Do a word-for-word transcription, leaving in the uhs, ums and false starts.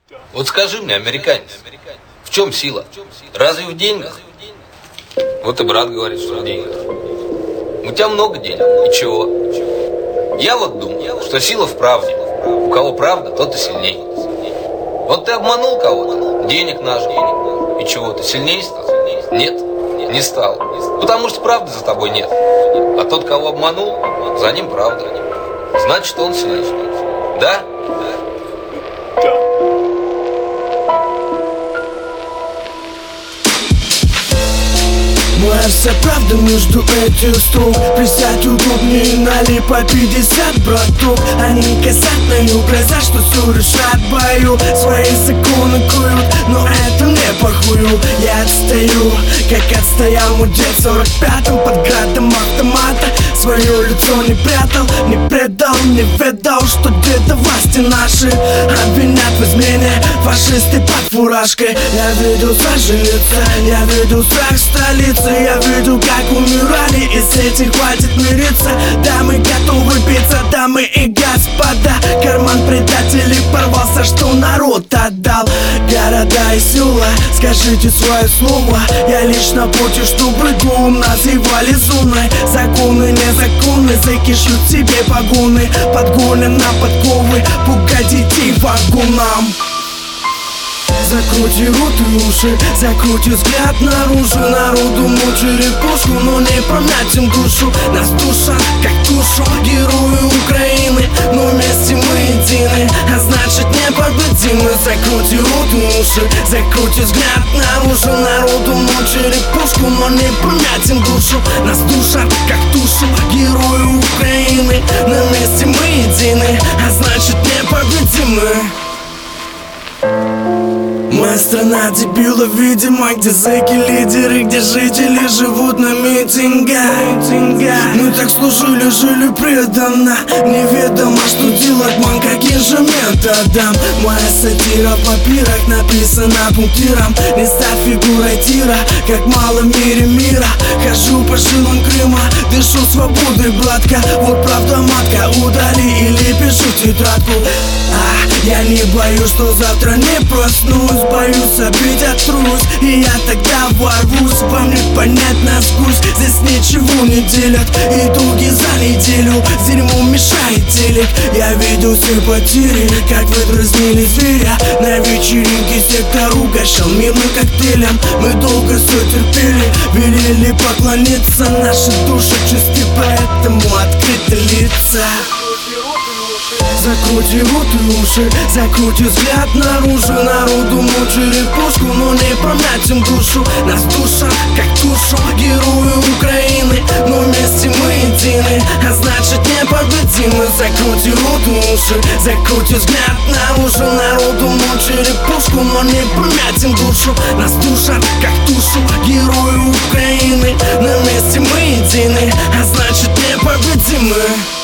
Вот скажи мне, американец, в чем сила? Разве в деньгах? Вот и брат говорит, что в деньгах. У тебя много денег, и чего? Я вот думаю, что сила в правде. У кого правда, тот и сильней. Вот ты обманул кого-то, денег нажил, и чего, ты сильнее стал? Нет, не стал. Потому что правды за тобой нет. А тот, кого обманул, за ним правда. Значит, он сильнее. Да? Моя вся правда между этих строк. Присядь удобнее, налей по пятьдесят, браток. Они касательно грозят, что все решат в бою. Свои законы куют, но это мне похую. Я отстаю, как отстоял мой дед в сорок пятом под градом автомата. Свое лицо не прятал, не предал, не ведал, что где-то власти наши обвинят в измене фашисты под фуражкой. Я видел сожалиться, я видел страх столицы. Я видел, как умирали, и с этим хватит мириться. Да, мы готовы биться, дамы и господа. Карман предателей порвался, что народ отдал. Города и села, скажите свое слово. Я лишь на пути, чтобы дом называли зоной. Законы, незаконны, зэки шьют себе погоны. Подгоны на подковы, пугать детей вагоном. Закрути рот и уши, закрути взгляд наружу. Народу мучили пушку, но не промять им душу. Нас душат, как душу, герои Украины. Но вместе мы едины, а значит непобедимы. Закрути рот и уши, закрути взгляд наружу. Народу мучили пушку, но не промять им душу. Нас душат, как душу, герои Украины. Но вместе мы едины, а значит непобедимы. Моя страна дебилов, видимо, где зэки лидеры, где жители живут на митингах. Мы так служили, жили преданно. Неведомо, что делать, ман, каким же методом. Моя сатира в папирах написана пунктиром. Не ставь фигурой тира, как мало в мире мира. Хожу по жилам Крыма, дышу свободой, братка. Вот правда, матка, удали или пишу тетрадку. А, я не боюсь, что завтра не проснусь. Боюсь обидеть трусь, и я тогда ворвусь. Вам не понять насквозь, здесь ничего не делят. Итоги за неделю, дерьмо мешает телек. Я видел все потери, как вы дразнили зверя. На вечеринке сектор угощал мирным коктейлем. Мы долго все терпели, велели поклониться. Наши души чисты, поэтому открыты лица. Закрути рот и уши, закрути взгляд наружу. Народу мучили пушку, но не промять им душу. Нас душат, как душу, герои Украины. Но вместе мы едины, а значит непобедимы. Закрути рот и уши, закрути взгляд наружу. Народу мучили пушку, но не промять им душу. Нас душат, как душу, герои Украины. Но вместе мы едины, а значит непобедимы.